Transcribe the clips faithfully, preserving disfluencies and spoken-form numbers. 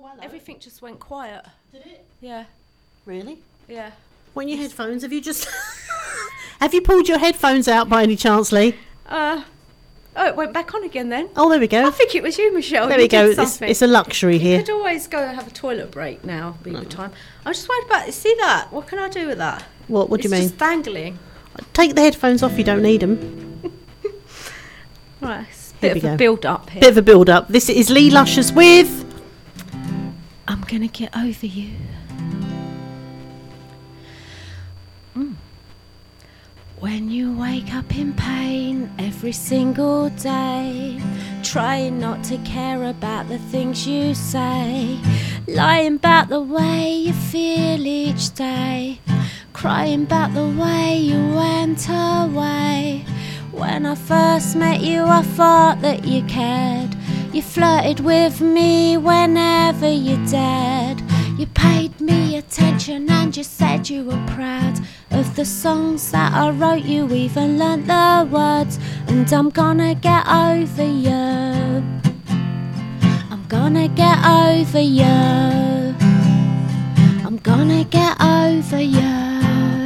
hello. Everything just went quiet. Did it? Yeah. Really? Yeah. What, your headphones? Have you just... Have you pulled your headphones out by any chance, Lee? Uh, oh, it went back on again then. Oh, there we go. I think it was you, Michelle. There you we go. did It's, it's a luxury you here. You could always go and have a toilet break now. Be a good time. I'm just worried about... See that? What can I do with that? What, what do you mean? It's just dangling. Take the headphones off, you don't need them. Right, it's a bit of a go. build-up here. Bit of a build-up. This is Lee Luscious with... I'm gonna get over you. Mm. When you wake up in pain every single day, trying not to care about the things you say, lying about the way you feel each day, crying about the way you went away. When I first met you, I thought that you cared. You flirted with me whenever you dared. You paid me attention and you said you were proud of the songs that I wrote. You even learnt the words. And I'm gonna get over you. I'm gonna get over you. I'm gonna get over you.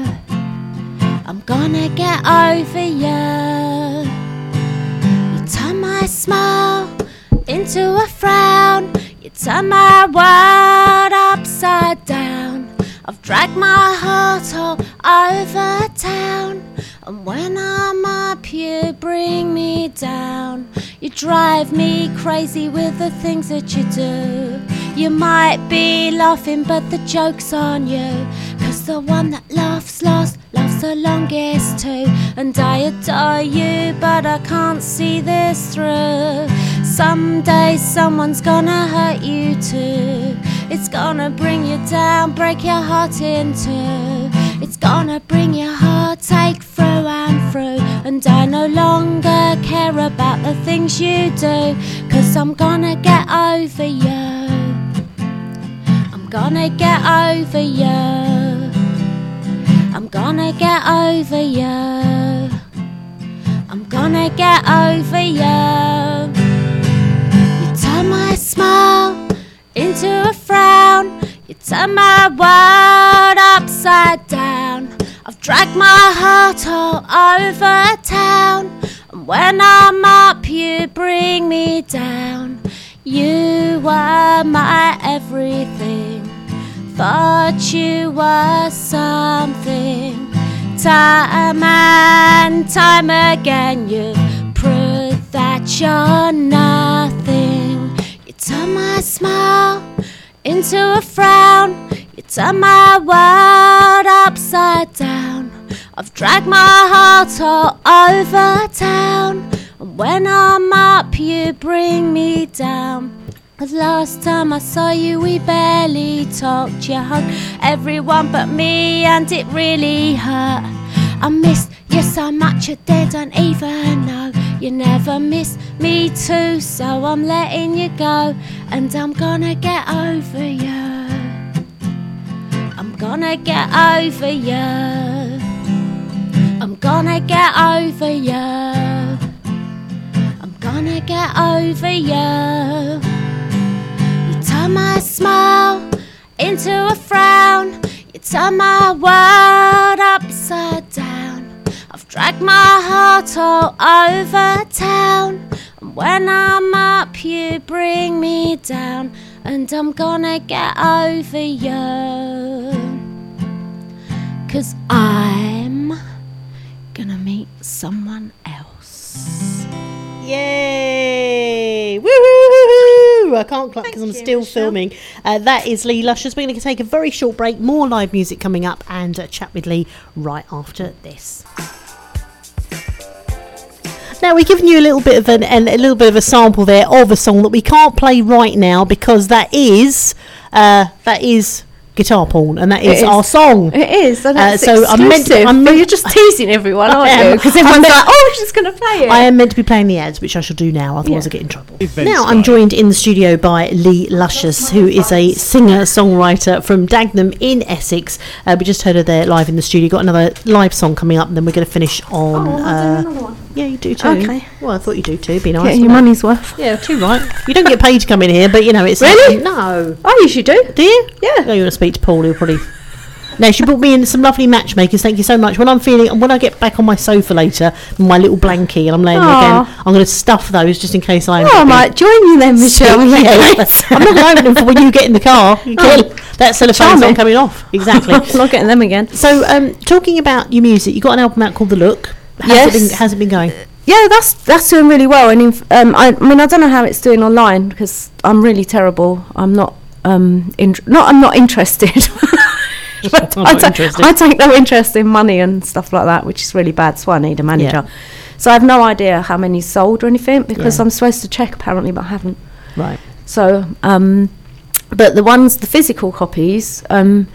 I'm gonna get over you. You turn my smile into a frown. You turn my world upside down. I've dragged my heart all over town. And when I'm up, you bring me down. You drive me crazy with the things that you do. You might be laughing, but the joke's on you. Cause the one that laughs last laughs the longest too. And I adore you, but I can't see this through. Someday someone's gonna hurt you too. It's gonna bring you down, break your heart in two. It's gonna bring your heartache through and through. And I no longer care about the things you do. Cause I'm gonna get over you. I'm gonna get over you. I'm gonna get over you. I'm gonna get over you. You turn my smile into a frown. You turn my world upside down. I've dragged my heart all over town. And when I'm up, you bring me down. You were my everything. Thought you were something. Time and time again you prove that you're nothing. You turn my smile into a frown. You turn my world upside down. I've dragged my heart all over town. And when I'm up, you bring me down. Cause last time I saw you, we barely talked. You hugged everyone but me, and it really hurt. I missed you so much, you didn't even know. You never missed me too, so I'm letting you go. And I'm gonna get over you. I'm gonna get over you. I'm gonna get over you. I'm gonna get over you. You turn my smile into a frown. You turn my world upside down. I've dragged my heart all over town. And when I'm up, you bring me down. And I'm gonna get over you. Cause I'm gonna meet someone else. Yay! Woo-hoo-hoo-hoo! I can't clap because I'm still Michelle. filming. Uh, that is Lee Luscious. We're going to take a very short break. More live music coming up, and uh, chat with Lee right after this. Now, we've given you a little bit of an, an, a little bit of a sample there of a song that we can't play right now because that is uh, that is Guitar Porn, and that is, It is. our song. It is, and Uh, it's so I'm meant to- exclusive. I'm But meant- you're just teasing everyone, I aren't am. you? Because I'm everyone's meant- like, oh, she's going to play it. I am meant to be playing the ads, which I shall do now, otherwise Yeah. I get in trouble. Now I'm joined in the studio by Lee Luscious, who is a singer-songwriter from Dagenham in Essex. Uh, we just heard her there live in the studio. Got another live song coming up, and then we're going to finish on... Oh, I'll do uh, another one. Yeah, you do too. Okay. Well, I thought you do too. Be nice. Getting your wouldn't money's worth. it? Yeah, too right. You don't get paid to come in here, but you know it's Really? No. I usually do. Do you? Yeah. Oh, you want to speak to Paul? He'll probably. No, she brought me in some lovely matchmakers. Thank you so much. When I'm feeling, when I get back on my sofa later, with my little blankie, and I'm laying there Aw. again, I'm going to stuff those just in case I. Oh, I might join you then, Michelle. Yeah, I'm not going to open them for when you get in the car. You Oh, get, that cellophane's charming. not coming off. Exactly. I'm not getting them again. So, um, talking about your music, you got an album out called The Look. How's Yes. It been, how's it been going? Yeah, that's that's doing really well. And if, um, I, I mean, I don't know how it's doing online because I'm really terrible. I'm not um, in, not I'm not interested. But I'm I, not ta- interested. I take no interest in money and stuff like that, which is really bad. So I need a manager. Yeah. So I have no idea how many sold or anything because Yeah. I'm supposed to check apparently, but I haven't. Right. So, um, but the ones, the physical copies, um,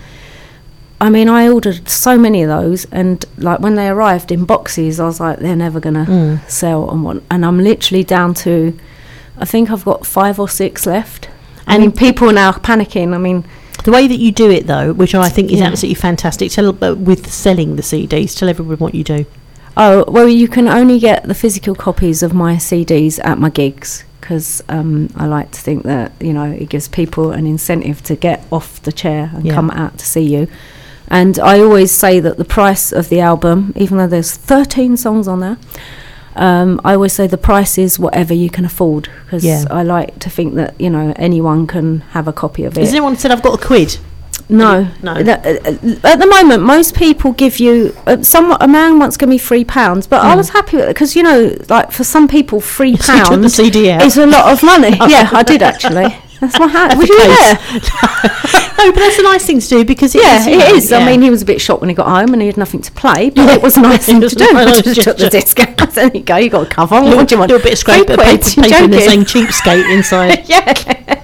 I mean, I ordered so many of those, and like when they arrived in boxes, I was like, they're never gonna Mm. sell and what. And I'm literally down to, I think I've got five or six left. I And- mean, people are now panicking. I mean, The way that you do it, though, which I think is Yeah. absolutely fantastic, tell uh, with selling the C Ds, tell everyone what you do. oh well, you can only get the physical copies of my C Ds at my gigs because um, I like to think that you know it gives people an incentive to get off the chair and Yeah. come out to see you. And I always say that the price of the album, even though there's thirteen songs on there, um, I always say the price is whatever you can afford because Yeah. I like to think that you know anyone can have a copy of it. Has anyone said I've got a quid? No, No. Th- uh, At the moment, most people give you. Uh, some a man once gave me three pounds, but I Mm. was happy with it because you know, like for some people, three So you took the pounds C D out. is a lot of money. Oh. Yeah, I did actually. That's my hat. That's Was the you there? case. No, but that's a nice thing to do because it Yeah, is, you it know, is. I yeah. mean, he was a bit shocked when he got home and he had nothing to play, but it was a nice thing It to was do. a I nice just took the gesture. disc out. There you go. You got a cover. little, What do you want? little bit of scrape Three of paper, quid, you're paper in the joking. saying cheapskate inside. Yeah.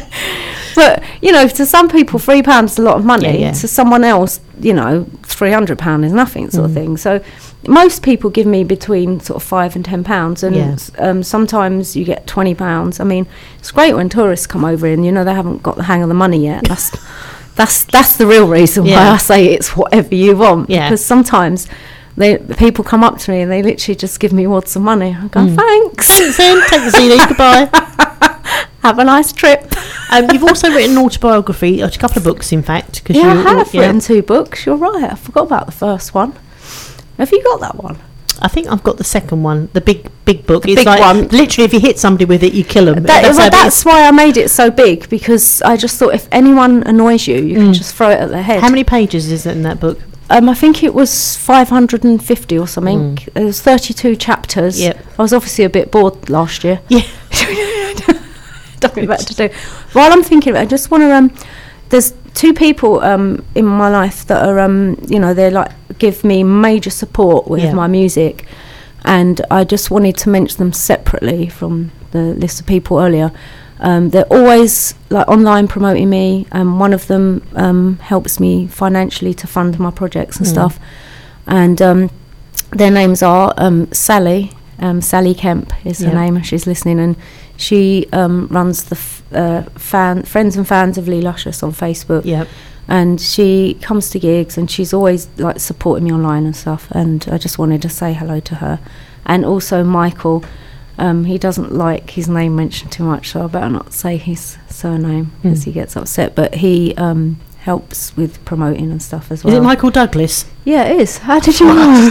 But you know, to some people, three pounds is a lot of money. Yeah, yeah. To someone else, you know, three hundred pound is nothing, sort of Mm. thing. So most people give me between sort of five and ten pounds, and Yeah. um, sometimes you get twenty pounds. I mean, it's great when tourists come over and you know they haven't got the hang of the money yet. That's that's that's the real reason why Yeah. I say it's whatever you want. Yeah. Because sometimes they people come up to me and they literally just give me wads of money. I go, Mm. thanks. Then take the C D, goodbye. Have a nice trip. Um, you've also written an autobiography, a couple of books, in fact. Cause Yeah, you, I have yeah. written two books. You're right. I forgot about the first one. Have you got that one? I think I've got the second one, the big, big book. The it's big like one. literally, if you hit somebody with it, you kill them. That, that's well, how that's it why I made it so big because I just thought if anyone annoys you, you Mm. can just throw it at their head. is. How many pages is it in that book? Um, I think it was five hundred fifty or something. Mm. There was thirty-two chapters. Yep. I was obviously a bit bored last year. Yeah. Nothing better to do. While I'm thinking of it, I just want to. Um, there's two people um, in my life that are, um, you know, they like give me major support with Yeah. my music, and I just wanted to mention them separately from the list of people earlier. Um, they're always like online promoting me, and one of them um, helps me financially to fund my projects and Mm. stuff. And um, their names are um, Sally. Um, Sally Kemp is her Yeah. name. She's listening, and she um, runs the f- uh, fan friends and fans of Lee Luscious on Facebook. Yeah. And she comes to gigs, and she's always like supporting me online and stuff. And I just wanted to say hello to her, and also Michael. Um, he doesn't like his name mentioned too much, so I better not say his surname because Mm. he gets upset. But he um, helps with promoting and stuff as Is well. it Michael Douglas? Yeah, it is. How did you know?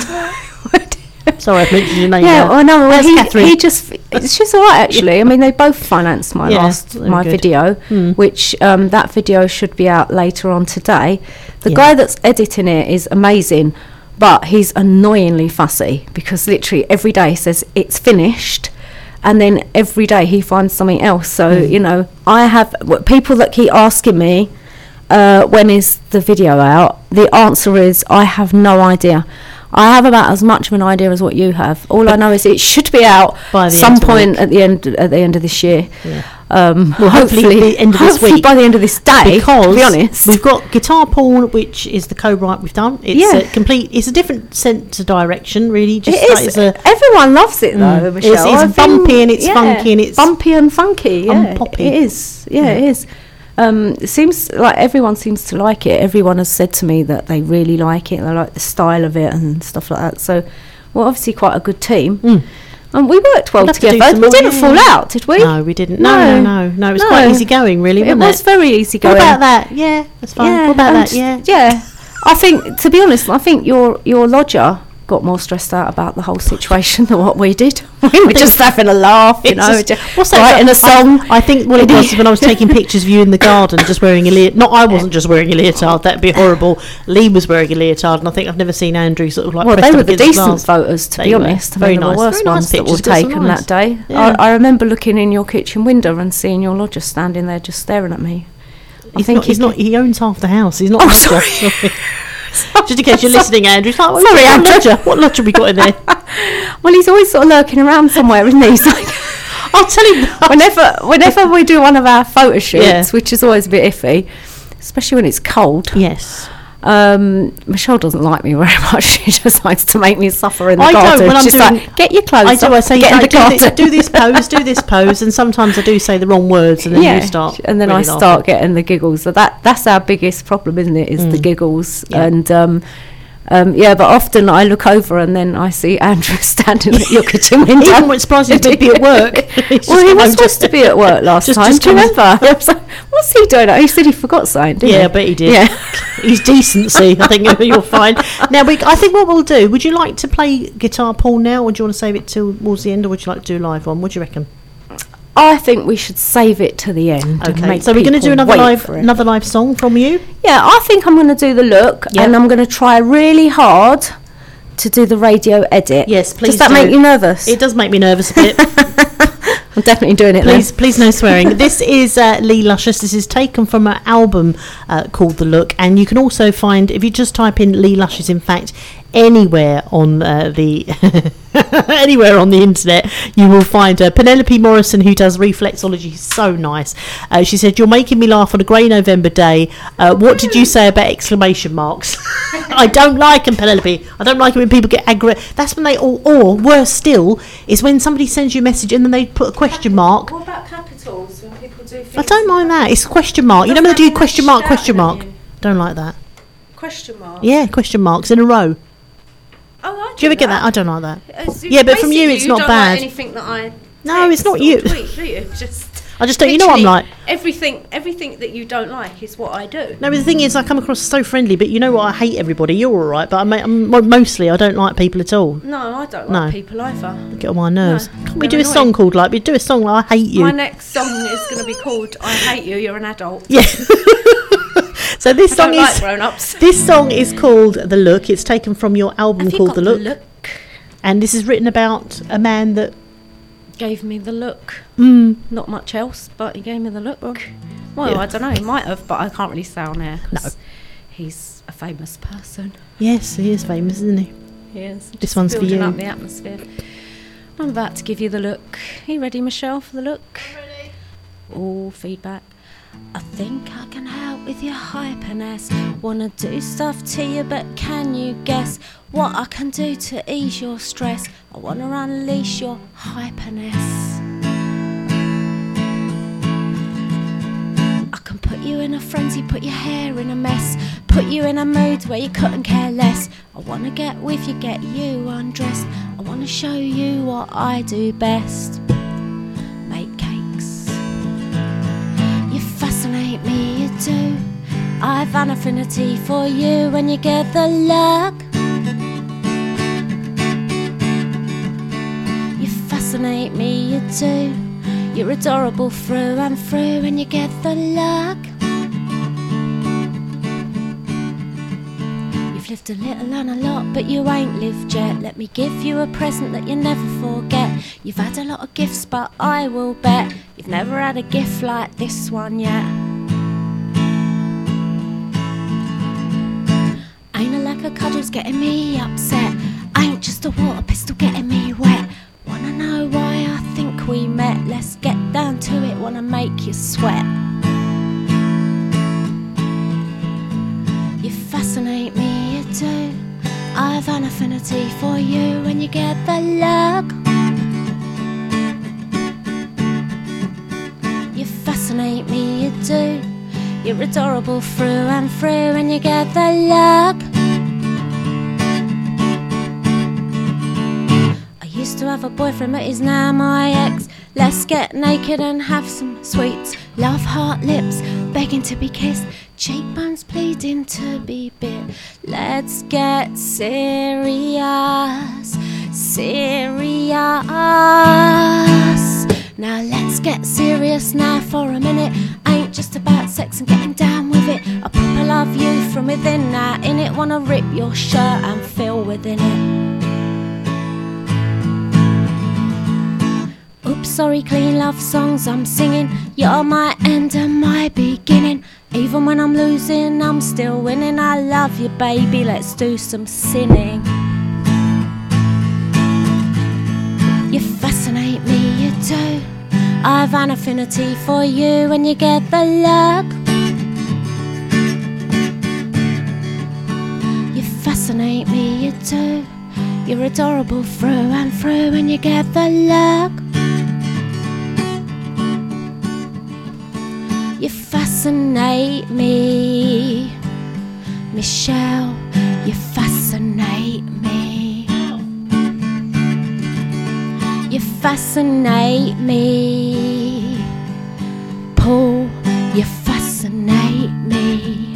Sorry, I've mentioned your name. Yeah, now. well, no, well, That's he, Catherine. he just, she's all right, actually. I mean, they both financed my Yeah, last, they're my good. video, Mm. which um, that video should be out later on today. The Yeah. guy that's editing it is amazing, but he's annoyingly fussy because literally every day he says it's finished, and then every day he finds something else. So, Mm. you know, I have w- people that keep asking me, uh, when is the video out? The answer is I have no idea. I have about as much of an idea as what you have. All I know is it should be out By the some end of the point week. at the end at the end of this year. Yeah. Um, Well, hopefully the end of this hopefully week. by the end of this day. Because to be honest, we've got Guitar Porn, which is the co-write we've done. It's Yeah. a complete. It's a different sense of direction, really. Just it like is. it's a Everyone loves it though, Mm. Michelle. It's- it's I've been- bumpy and it's yeah, funky and it's bumpy and funky. Yeah, unpoppy. it is. Yeah, Yeah. it is. Um, it seems like everyone seems to like it. Everyone has said to me that they really like it. They like the style of it and stuff like that. So we're obviously quite a good team. Mm. And we worked well We'll have to do together. some We more, didn't yeah. fall out, did we? No, we didn't. No, no, no, no. It was No. quite easy going, really, It wasn't was it? very easy What going. about that? Yeah, that's fine. Yeah, what about and- that? Yeah. Yeah. I think, to be honest, I think your your lodger got more stressed out about the whole situation than what we did. We were just having a laugh, you It's know, just- just what's that writing a song. I, I think what it was when I was taking pictures of you in the garden, just wearing a leotard. Not I wasn't just wearing a leotard. That'd be horrible. Lee was wearing a leotard, and I think I've never seen Andrew sort of like. Well, pressed they up were the against decent glass. photos, to They be were. honest. Very They were nice. the worst Very nice ones that were pictures, got some taken nice. that day. Yeah. I, I remember looking in your kitchen window and seeing your lodger standing there just staring at me. I He's think not. He's he- not. He owns half the house. He's not. Oh, a lodger. sorry. Just in case you're listening, Andrew. It's like, well, Sorry, what Andrew. lodger? What lodger we got in there? Well, he's always sort of lurking around somewhere, isn't he? He's like, I'll tell him. whenever, whenever we do one of our photo shoots, Yeah. which is always a bit iffy, especially when it's cold. Yes. Um, Michelle doesn't like me very much. She just likes to make me suffer in the I don't, garden. when I'm She's doing- like, get your clothes I do. off, I say, get in "Don't the do, this, garden." do this pose, do this pose, and sometimes I do say the wrong words, and then yeah, you start. and then really I start laughing. getting the giggles. So that that's our biggest problem, isn't it? Is the Mm. giggles, Yeah. and um, um, yeah. But often I look over and then I see Andrew standing at your kitchen window. Even when it's surprising he's meant to be at work. He's Well, just he come was home supposed to be at work last just- time. just Do you come- remember? I was like, what's he doing? He said he forgot something, didn't Yeah, he? I bet he did. Yeah. He's decency. I think you'll find. Now, we, I think what we'll do. Would you like to play Guitar Paul now, or do you want to save it till towards the end, or would you like to do a live one? What do you reckon? I think we should save it to the end. and Okay, make so we're going to do people another wait live, for it. another live song from you. Yeah, I think I'm going to do the look, Yeah. and I'm going to try really hard to do the radio edit. Yes, please Does that do. make you nervous? It does make me nervous a bit. I'm definitely doing it. Please, please, no swearing. This is uh, Lee Luscious. This is taken from an album uh, called The Look, and you can also find, if you just type in Lee Luscious, in fact, anywhere on uh, the anywhere on the internet, you will find uh, Penelope Morrison, who does reflexology. So nice. Uh, she said, "You're making me laugh on a grey November day. Uh, what did you say about exclamation marks?" I don't like them, Penelope. I don't like it when people get aggravated. That's when they all, or worse still, is when somebody sends you a message and then they put a question mark. What about capitals when people do things? I don't mind that. It's question mark. You know when they do question mark, question mark. Don't like that. Question mark. Yeah, question marks in a row. Oh, I Do you ever get that? I don't like that. It's- Yeah, but from you basically, it's you not don't bad. Like anything that I No, it's text not or you. Tweet, do you? Just I just don't. You know what I'm literally like. Everything, everything that you don't like is what I do. No, but the thing is, I come across so friendly, but you know what? I hate everybody. You're all right, but I, I'm, mostly I don't like people at all. No, I don't No. like people either. Get on my nerves. No, Can't we they're do a song annoying. called like? We do a song like I hate you. My next song is going to be called "I Hate You, You're an Adult." Yeah. So this I song don't like is grown-ups. this song is called The Look. It's taken from your album Have you called got The the Look, look? and this is written about a man that. Gave me the look. Mm, Not much else, but he gave me the look. Well, Yeah. I don't know. He might have, but I can't really say on air. 'cause No. He's a famous person. yes, he is famous, isn't he? He is. This Just one's for building you. up the atmosphere. I'm about to give you the look. Are you ready, Michelle, for the look? Ready? All feedback. I think I can help with your hyperness. Wanna do stuff to you, but can you guess what I can do to ease your stress? I wanna unleash your hyperness. I can put you in a frenzy, put your hair in a mess, put you in a mood where you couldn't care less. I wanna get with you, get you undressed. I wanna show you what I do best. Make cakes. You fascinate me, you do. I've an affinity for you when you get the look. You fascinate me, you do. You're adorable through and through when you get the look. You've lived a little and a lot, but you ain't lived yet. Let me give you a present that you never forget. You've had a lot of gifts, but I will bet you've never had a gift like this one yet. Ain't a lack of cuddles getting me upset. Ain't just a water pistol getting me wet. Wanna know why I think we met? Let's get down to it, wanna make you sweat. You fascinate me, you do. I've an affinity for you when you get the look. You fascinate me, you do. You're adorable through and through when you get the look. to have a boyfriend, but he's now my ex. Let's get naked and have some sweets. Love heart lips, begging to be kissed. Cheekbones pleading to be bit. Let's get serious, serious. Now let's get serious now for a minute. Ain't just about sex and getting down with it. I proper love you from within. Now in it, wanna rip your shirt and feel within it. Oops, sorry, clean love songs I'm singing. You're my end and my beginning. Even when I'm losing, I'm still winning. I love you, baby, let's do some sinning. You fascinate me, you do. I've an affinity for you when you get the look. You fascinate me, you do. You're adorable through and through when you get the look. You fascinate me, Michelle, you fascinate me. You fascinate me, Paul, you fascinate me.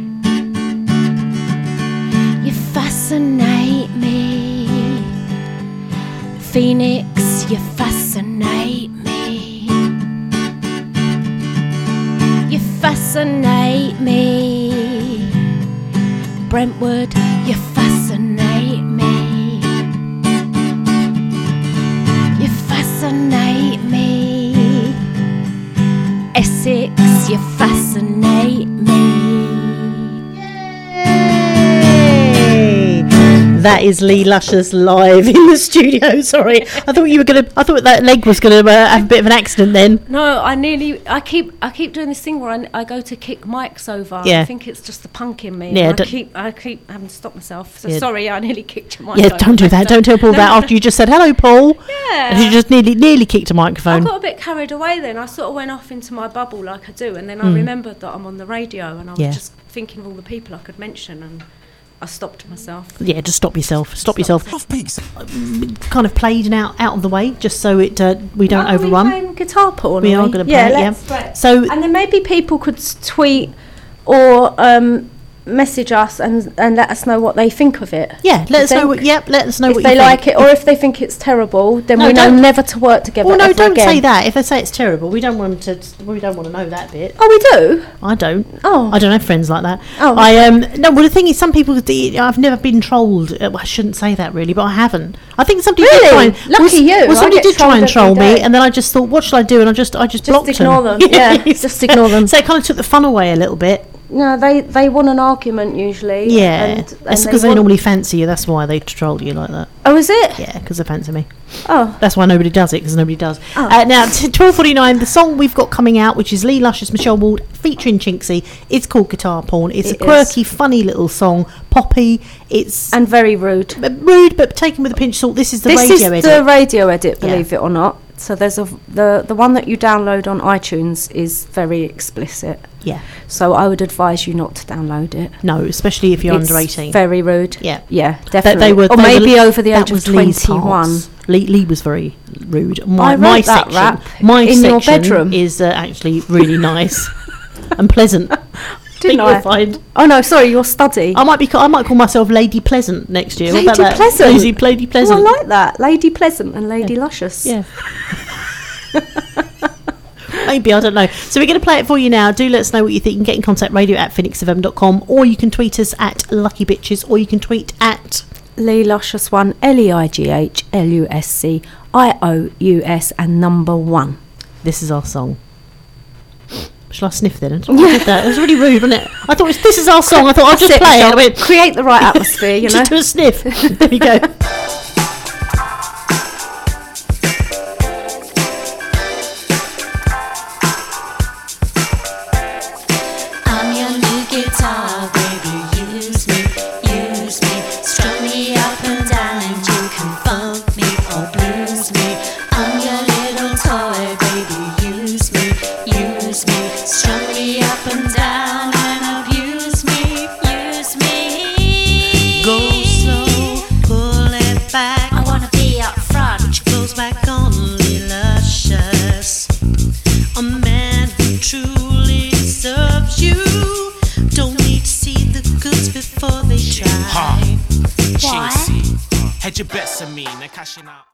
You fascinate me, Phoenix, you fascinate me. You fascinate me, Brentwood, you fascinate me. You fascinate me, Essex, you fascinate me. Yay! That is Lee Luscious live in the studio. Sorry, I thought you were gonna. I thought that leg was gonna uh, have a bit of an accident then. No, I nearly. I keep. I keep doing this thing where I, I go to kick mics over. Yeah. I think it's just the punk in me. Yeah, I don't- keep. I keep having to stop myself. So Yeah. sorry, I nearly kicked your mic. Yeah, over. don't do that. Don't tell Paul No, that no. after you just said hello, Paul. Yeah. And you just nearly nearly kicked a I microphone. got a bit carried away then. I sort of went off into my bubble like I do, and then I remembered that I'm on the radio, and I was Hmm. Yeah. just thinking of all the people I could mention, and I stopped myself. Yeah, just stop yourself. Stop, Stop yourself. Off peaks. Kind of played and out out of the way, just so it uh, we don't Are overrun. we playing guitar, Paul? We are gonna play yeah, it, yeah. let's play. So And then maybe people could s- tweet or um, message us and and let us know what they think of it. yeah, let You us know. think? What, yep, let us know If what they you like think. it, or if they think it's terrible, then No, we know don't- never to work together. Well, no, ever don't again. say that. If they say it's terrible, we don't want them to. We don't want to know that bit. Oh, we do. I don't. Oh, I don't have friends like that. Oh. I um no. Well, the thing is, some people. I've never been trolled. Uh, well, I shouldn't say that really, but I haven't. I think somebody did Really? try and Lucky well, you. Well, I somebody get did try trolled and every troll me, day. and then I just thought, what should I do? And I just I just, Just blocked ignore them. them. Yeah, just ignore them. So it kind of took the fun away a little bit. no, they they want an argument usually. Yeah, and, that's and because they, want- normally fancy you. That's why they troll you like that. Oh, is it? Yeah, because they fancy me. Oh, That's why nobody does it, because nobody does. Oh. Uh, now, t- twelve forty-nine, the song we've got coming out, which is Lee Luscious, Michelle Ward, featuring Chinksy, it's called Guitar Porn. It's It a quirky, funny little song, poppy. It's and very rude. uh, rude, but taken with a pinch of salt. This is the This radio is edit. the radio edit, Yeah. believe it or not. So there's a the the one that you download on iTunes is very explicit. yeah. So I would advise you not to download it. No, especially if you're It's under eighteen. Very rude. Yeah. Yeah, That definitely. they were, or they maybe were- over the that age of was Lee's twenty-one. parts. Lee, Lee was very rude. My, I wrote my that section, rap my in your section bedroom. is uh, actually really nice and pleasant. Didn't Think I? you'll find. Oh no, sorry, your study. I might be. ca- I might call myself Lady Pleasant next year. What about Lady that? Pleasant? Lady, Lady Oh, Pleasant. I like that. Lady Pleasant and Lady Luscious. Yeah. Maybe, I don't know. So we're going to play it for you now. Do let us know what you think. You can get in contact, radio at phoenix f m dot com, or you can tweet us at Lucky Bitches, or you can tweet at... Lee Luscious one, L E I G H L U S C I O U S and number one. This is our song. Shall I sniff then? I don't know why I did that. It was really rude, wasn't it? I thought, it was, this is our song. I thought, I'll just Sit, play it. I Michelle. went, Create the right atmosphere, you know. just do a sniff. There we go. I'm your new guitar, baby. Use me, use me. Strum me up and down, and you can funk me or blues me. I'm your little toy, baby. Use me, use me. Strum me up and down and abuse me, use me. Go slow, pull it Why? Hedge your bets on me, they're cashing out.